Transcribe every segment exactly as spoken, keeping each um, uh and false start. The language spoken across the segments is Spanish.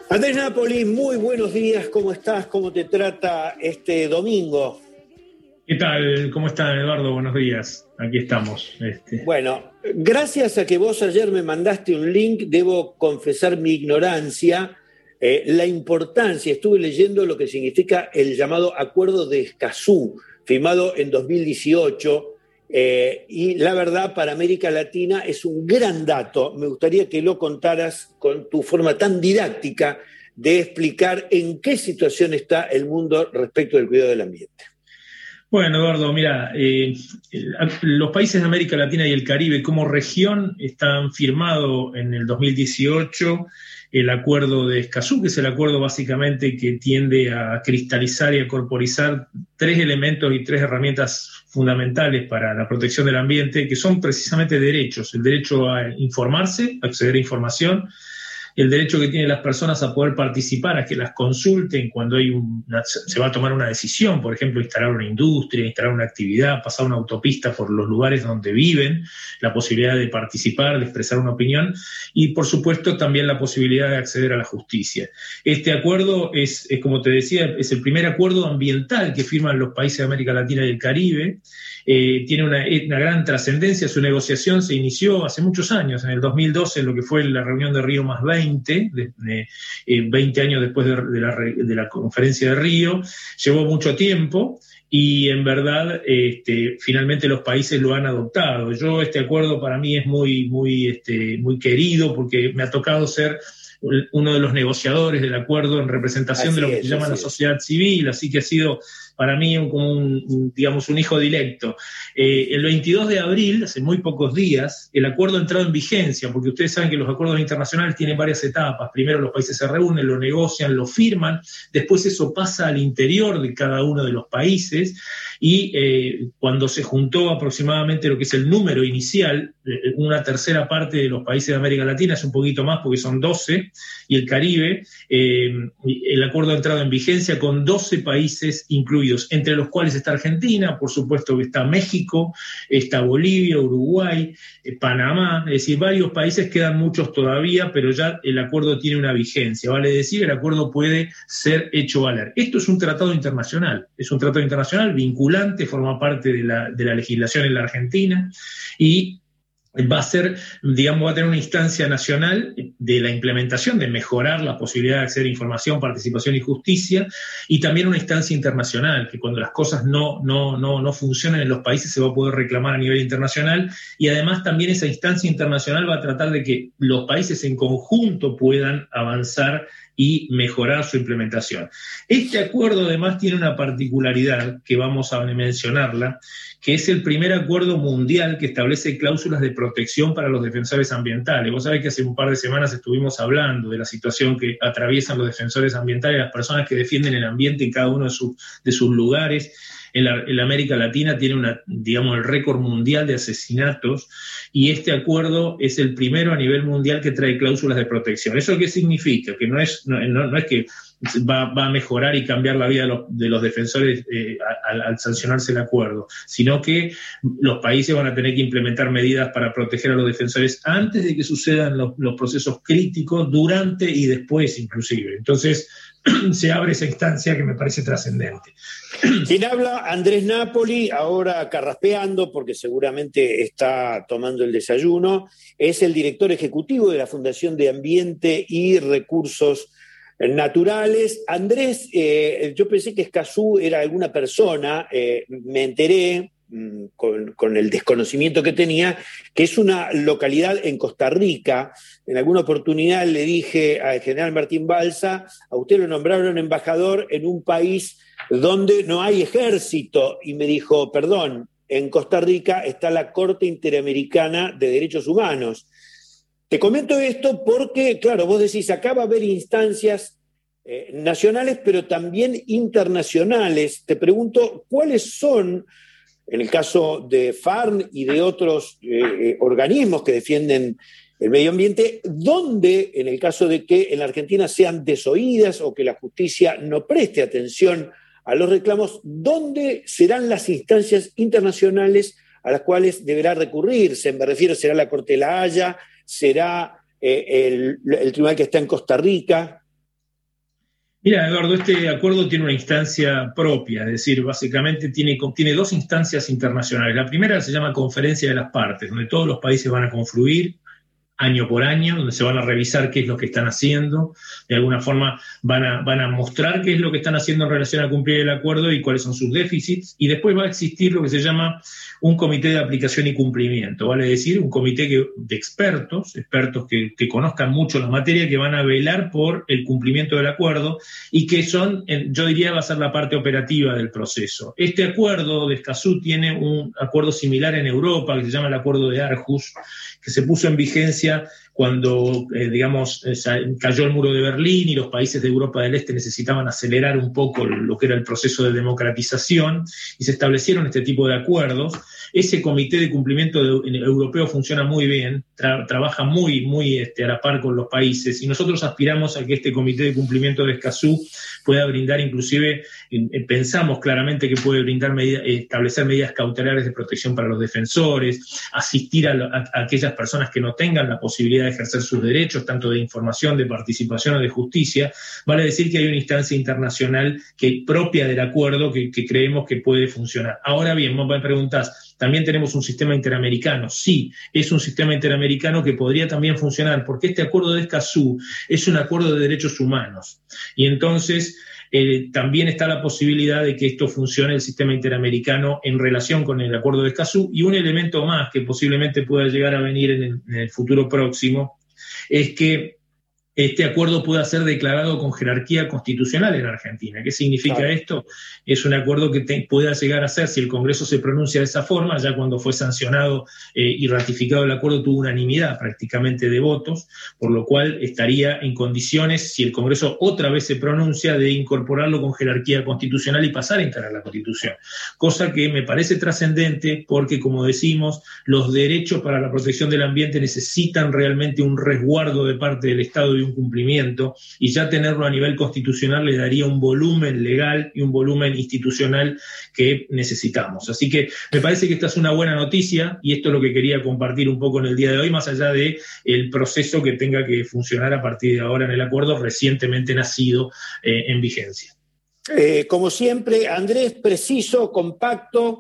Andrés Napoli, muy buenos días, ¿cómo estás? ¿Cómo te trata este domingo? ¿Qué tal? ¿Cómo están, Eduardo? Buenos días. Aquí estamos. Este. Bueno, gracias a que vos ayer me mandaste un link, debo confesar mi ignorancia, eh, la importancia, estuve leyendo lo que significa el llamado Acuerdo de Escazú, firmado en dos mil dieciocho, eh, y la verdad para América Latina es un gran dato. Me gustaría que lo contaras con tu forma tan didáctica de explicar en qué situación está el mundo respecto del cuidado del ambiente. Bueno, Eduardo, mira, eh, los países de América Latina y el Caribe como región están firmado en el dos mil dieciocho el Acuerdo de Escazú, que es el acuerdo básicamente que tiende a cristalizar y a corporizar tres elementos y tres herramientas fundamentales para la protección del ambiente, que son precisamente derechos: el derecho a informarse, a acceder a información, el derecho que tienen las personas a poder participar, a que las consulten cuando hay una, se va a tomar una decisión, por ejemplo, instalar una industria, instalar una actividad, pasar una autopista por los lugares donde viven, la posibilidad de participar, de expresar una opinión, y por supuesto también la posibilidad de acceder a la justicia. Este acuerdo es, es como te decía, es el primer acuerdo ambiental que firman los países de América Latina y el Caribe. Eh, tiene una, una gran trascendencia. Su negociación se inició hace muchos años, en el dos mil doce, lo que fue la reunión de Río más veinte, de, de, eh, veinte años después de, de, la, de la conferencia de Río. Llevó mucho tiempo y en verdad este, finalmente los países lo han adoptado. Yo, este acuerdo para mí es muy, muy, este, muy querido porque me ha tocado ser uno de los negociadores del acuerdo en representación así de lo que es, se llama la sociedad civil, así que ha sido para mí como un, digamos, un hijo directo. Eh, el veintidós de abril, hace muy pocos días, el acuerdo ha entrado en vigencia, porque ustedes saben que los acuerdos internacionales tienen varias etapas. Primero los países se reúnen, lo negocian, lo firman, después eso pasa al interior de cada uno de los países, y eh, cuando se juntó aproximadamente lo que es el número inicial, eh, una tercera parte de los países de América Latina, es un poquito más porque son doce, y el Caribe, eh, el acuerdo ha entrado en vigencia con doce países incluidos, entre los cuales está Argentina, por supuesto que está México, está Bolivia, Uruguay, eh, Panamá, es decir, varios países, quedan muchos todavía, pero ya el acuerdo tiene una vigencia, vale decir, el acuerdo puede ser hecho valer. Esto es un tratado internacional, es un tratado internacional vinculante, forma parte de la, de la legislación en la Argentina, y va a ser, digamos, va a tener una instancia nacional de la implementación, de mejorar la posibilidad de acceder a información, participación y justicia, y también una instancia internacional, que cuando las cosas no, no, no, no funcionan en los países se va a poder reclamar a nivel internacional, y además también esa instancia internacional va a tratar de que los países en conjunto puedan avanzar y mejorar su implementación. Este acuerdo además tiene una particularidad que vamos a mencionarla, que es el primer acuerdo mundial que establece cláusulas de protección para los defensores ambientales. Vos sabés que hace un par de semanas estuvimos hablando de la situación que atraviesan los defensores ambientales, las personas que defienden el ambiente en cada uno de, su, de sus lugares. En la, en la América Latina tiene una, digamos, el récord mundial de asesinatos, y este acuerdo es el primero a nivel mundial que trae cláusulas de protección. ¿Eso qué significa? Que no es, no, no, no es que va, va a mejorar y cambiar la vida de los, de los defensores eh, al, al sancionarse el acuerdo, sino que los países van a tener que implementar medidas para proteger a los defensores antes de que sucedan los, los procesos críticos, durante y después inclusive. Entonces se abre esa instancia que me parece trascendente. Quien habla, Andrés Napoli, ahora carraspeando porque seguramente está tomando el desayuno, es el director ejecutivo de la Fundación de Ambiente y Recursos Naturales. Andrés, eh, yo pensé que Escazú era alguna persona, eh, me enteré mmm, con, con el desconocimiento que tenía, que es una localidad en Costa Rica. En alguna oportunidad le dije al general Martín Balsa, a usted lo nombraron embajador en un país donde no hay ejército, y me dijo, perdón, en Costa Rica está la Corte Interamericana de Derechos Humanos. Te comento esto porque, claro, vos decís, acá va a haber instancias eh, nacionales, pero también internacionales. Te pregunto, ¿cuáles son, en el caso de FARN y de otros eh, organismos que defienden el medio ambiente, dónde, en el caso de que en la Argentina sean desoídas o que la justicia no preste atención a los reclamos, dónde serán las instancias internacionales a las cuales deberá recurrirse? Me refiero, ¿será la Corte de la Haya? ¿Será eh, el, el tribunal que está en Costa Rica? Mira, Eduardo, este acuerdo tiene una instancia propia, es decir, básicamente tiene, tiene dos instancias internacionales. La primera se llama Conferencia de las Partes, donde todos los países van a confluir año por año, donde se van a revisar qué es lo que están haciendo, de alguna forma van a, van a mostrar qué es lo que están haciendo en relación a cumplir el acuerdo y cuáles son sus déficits, y después va a existir lo que se llama un comité de aplicación y cumplimiento, vale decir, un comité que, de expertos, expertos que, que conozcan mucho la materia, que van a velar por el cumplimiento del acuerdo y que son, yo diría, va a ser la parte operativa del proceso. Este acuerdo de Escazú tiene un acuerdo similar en Europa, que se llama el Acuerdo de Aarhus, que se puso en vigencia cuando, eh, digamos, eh, cayó el muro de Berlín y los países de Europa del Este necesitaban acelerar un poco lo que era el proceso de democratización, y se establecieron este tipo de acuerdos. Ese comité de cumplimiento de, europeo funciona muy bien, tra, trabaja muy, muy este, a la par con los países, y nosotros aspiramos a que este comité de cumplimiento de Escazú pueda brindar, inclusive, eh, pensamos claramente que puede brindar medida, eh, establecer medidas cautelares de protección para los defensores, asistir a, a, a aquellas personas que no tengan la posibilidad de ejercer sus derechos, tanto de información, de participación o de justicia. Vale decir que hay una instancia internacional que propia del acuerdo que, que creemos que puede funcionar. Ahora bien, vos me preguntás, ¿también tenemos un sistema interamericano? Sí, es un sistema interamericano que podría también funcionar, porque este acuerdo de Escazú es un acuerdo de derechos humanos. Y entonces eh, también está la posibilidad de que esto funcione el sistema interamericano en relación con el acuerdo de Escazú. Y un elemento más que posiblemente pueda llegar a venir en el, en el futuro próximo es que este acuerdo pueda ser declarado con jerarquía constitucional en Argentina. ¿Qué significa claro. esto? Es un acuerdo que te, pueda llegar a ser, si el Congreso se pronuncia de esa forma, ya cuando fue sancionado eh, y ratificado el acuerdo tuvo unanimidad prácticamente de votos, por lo cual estaría en condiciones, si el Congreso otra vez se pronuncia, de incorporarlo con jerarquía constitucional y pasar a integrar la Constitución. Cosa que me parece trascendente porque, como decimos, los derechos para la protección del ambiente necesitan realmente un resguardo de parte del Estado y un cumplimiento, y ya tenerlo a nivel constitucional le daría un volumen legal y un volumen institucional que necesitamos. Así que me parece que esta es una buena noticia, y esto es lo que quería compartir un poco en el día de hoy, más allá de el proceso que tenga que funcionar a partir de ahora en el acuerdo recientemente nacido eh, en vigencia. Eh, como siempre, Andrés, preciso, compacto,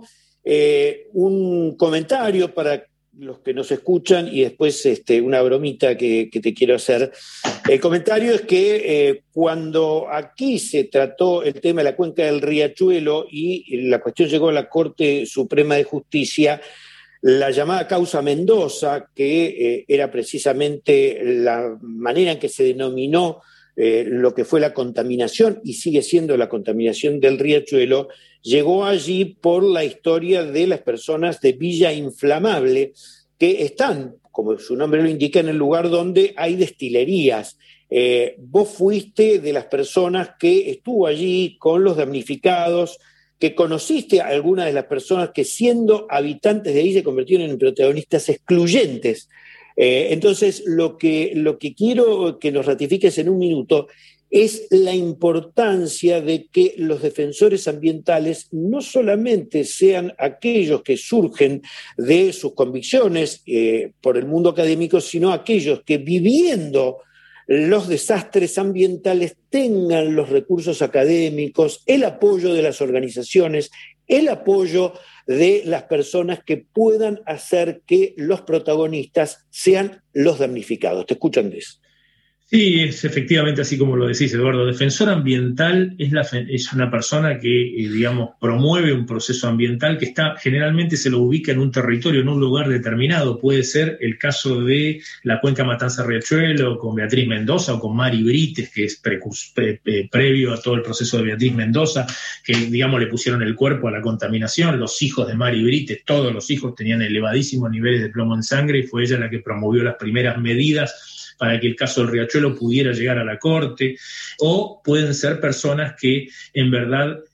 eh, un comentario para los que nos escuchan y después este, una bromita que, que te quiero hacer. El comentario es que eh, cuando aquí se trató el tema de la cuenca del Riachuelo y la cuestión llegó a la Corte Suprema de Justicia, la llamada causa Mendoza, que eh, era precisamente la manera en que se denominó Eh, lo que fue la contaminación y sigue siendo la contaminación del Riachuelo, llegó allí por la historia de las personas de Villa Inflamable, que están, como su nombre lo indica, en el lugar donde hay destilerías. Eh, vos fuiste de las personas que estuvo allí con los damnificados, que conociste a algunas de las personas que, siendo habitantes de ahí, se convirtieron en protagonistas excluyentes. Eh, entonces, lo que, lo que quiero que nos ratifiques en un minuto es la importancia de que los defensores ambientales no solamente sean aquellos que surgen de sus convicciones eh, por el mundo académico, sino aquellos que, viviendo los desastres ambientales, tengan los recursos académicos, el apoyo de las organizaciones, el apoyo de las personas que puedan hacer que los protagonistas sean los damnificados. Te escucho, Andrés. Sí, es efectivamente así como lo decís, Eduardo. Defensor ambiental es, la, es una persona que, eh, digamos, promueve un proceso ambiental que está, generalmente se lo ubica en un territorio, en un lugar determinado. Puede ser el caso de la cuenca Matanza-Riachuelo con Beatriz Mendoza o con Mari Brites, que es pre, pre, pre, previo a todo el proceso de Beatriz Mendoza, que, digamos, le pusieron el cuerpo a la contaminación. Los hijos de Mari Brites, todos los hijos tenían elevadísimos niveles de plomo en sangre, y fue ella la que promovió las primeras medidas para que el caso del Riachuelo pudiera llegar a la Corte. O pueden ser personas que en verdad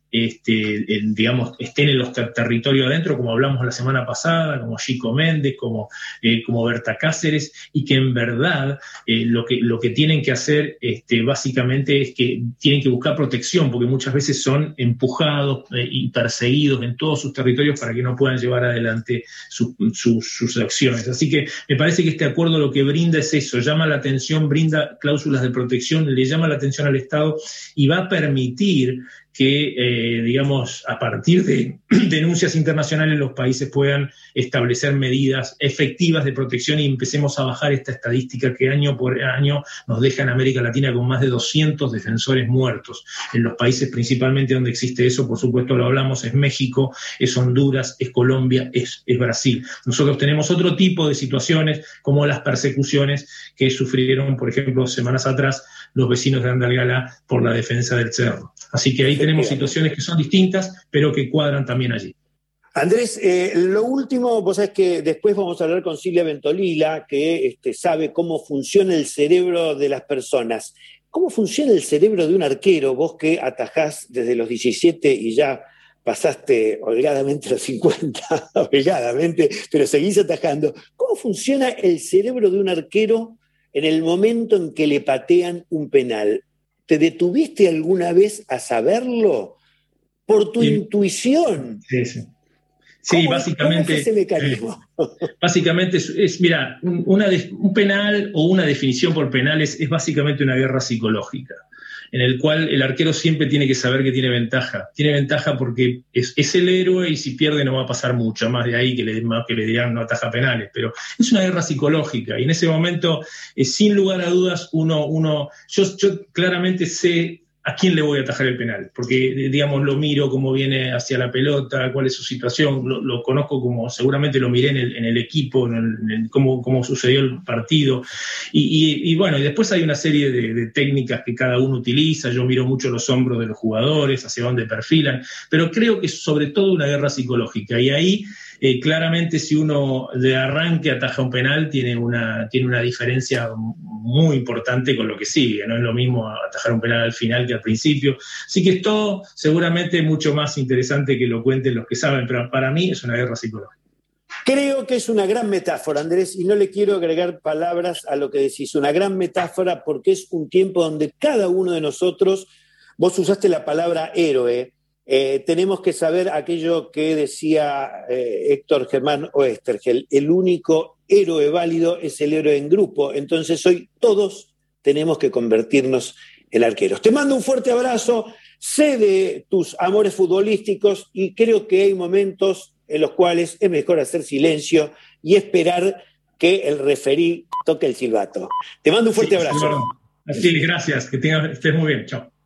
este, en, digamos, estén en los ter- territorios adentro, como hablamos la semana pasada, como Chico Méndez, como, eh, como Berta Cáceres, y que en verdad eh, lo, que, lo que tienen que hacer este, básicamente es que tienen que buscar protección, porque muchas veces son empujados eh, y perseguidos en todos sus territorios para que no puedan llevar adelante su, su, sus acciones. Así que me parece que este acuerdo lo que brinda es eso, llama la atención, brinda cláusulas de protección, le llama la atención al Estado y va a permitir que, eh, digamos, a partir de denuncias internacionales los países puedan establecer medidas efectivas de protección y empecemos a bajar esta estadística que año por año nos deja en América Latina con más de doscientos defensores muertos. En los países principalmente donde existe eso, por supuesto lo hablamos, es México, es Honduras, es Colombia, es, es Brasil. Nosotros tenemos otro tipo de situaciones como las persecuciones que sufrieron, por ejemplo, semanas atrás los vecinos de Andalgalá por la defensa del cerro. Así que ahí tenemos situaciones que son distintas, pero que cuadran también allí. Andrés, eh, lo último, vos sabés que después vamos a hablar con Silvia Ventolila, que este, sabe cómo funciona el cerebro de las personas. ¿Cómo funciona el cerebro de un arquero? Vos que atajás desde los diecisiete y ya pasaste holgadamente los cincuenta, holgadamente, pero seguís atajando. ¿Cómo funciona el cerebro de un arquero en el momento en que le patean un penal? ¿Te detuviste alguna vez a saberlo? Por tu sí. intuición. Sí, sí. Sí, básicamente. ¿Cómo es ese mecanismo? Eh, básicamente es, es mira, una de, un penal o una definición por penales es básicamente una guerra psicológica, en el cual el arquero siempre tiene que saber que tiene ventaja. Tiene ventaja porque es, es el héroe y si pierde no va a pasar mucho, más de ahí que le, más que le dirán no ataja penales, pero es una guerra psicológica y en ese momento, eh, sin lugar a dudas, uno, uno yo, yo claramente sé a quién le voy a atajar el penal, porque, digamos, lo miro cómo viene hacia la pelota, cuál es su situación, lo, lo conozco como, seguramente lo miré en el, en el equipo, en el, en el, cómo, cómo sucedió el partido, y, y, y bueno, y después hay una serie de, de técnicas que cada uno utiliza, yo miro mucho los hombros de los jugadores, hacia dónde perfilan, pero creo que es sobre todo una guerra psicológica, y ahí Eh, claramente si uno de arranque ataja un penal tiene una, tiene una diferencia muy importante con lo que sigue, no es lo mismo atajar un penal al final que al principio, así que es todo seguramente mucho más interesante que lo cuenten los que saben, pero para mí es una guerra psicológica. Creo que es una gran metáfora, Andrés, y no le quiero agregar palabras a lo que decís, una gran metáfora porque es un tiempo donde cada uno de nosotros, vos usaste la palabra héroe, Eh, tenemos que saber aquello que decía eh, Héctor Germán Oestergel, el único héroe válido es el héroe en grupo, entonces hoy todos tenemos que convertirnos en arqueros. Te mando un fuerte abrazo, sé de tus amores futbolísticos y creo que hay momentos en los cuales es mejor hacer silencio y esperar que el referí toque el silbato. Te mando un fuerte sí, abrazo. Sí, gracias, que tengas, estés muy bien, chao.